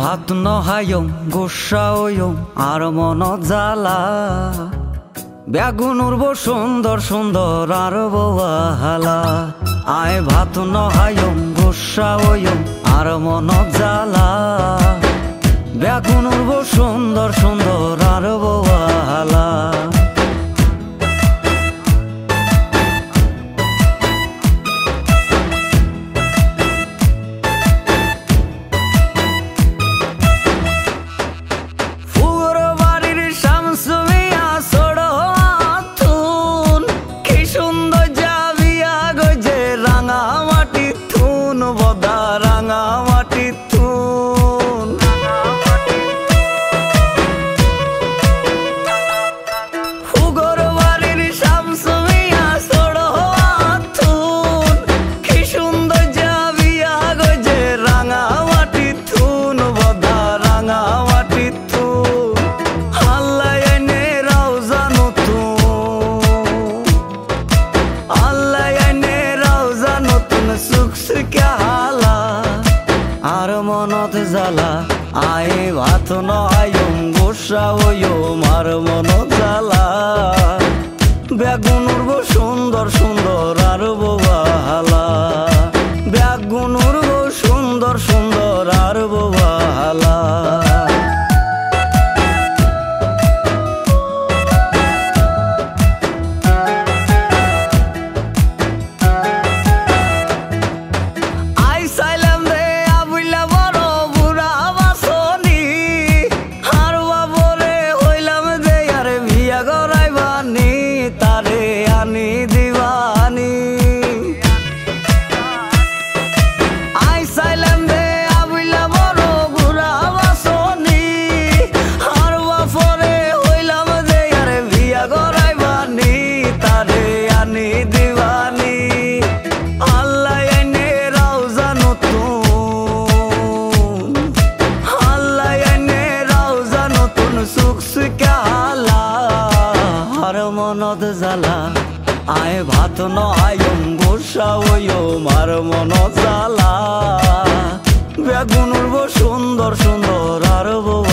ভাত নহায়ম গোসাওয়ম আর মন জ্বালা বেগুন উড়ব সুন্দর সুন্দর আর বহালা আয় ভাত নহায়ম গোসাওয়ম আর মন জ্বালা বেগুন উড়ব সুন্দর সুন্দর আর বহালা আর মনত জ্বালা আয় ভাত নহায়ম গোসাওয়ম আর মনত জ্বালা বেগুন উড়ব সুন্দর সুন্দর আর বহালা বেগুন উড়ব সুন্দর সুন্দর আর বহালা মনত জ্বালা আয় ভাত নহায়ম গোসাওয়ম আর মনত জ্বালা বেগুন উড়ব সুন্দর সুন্দর আর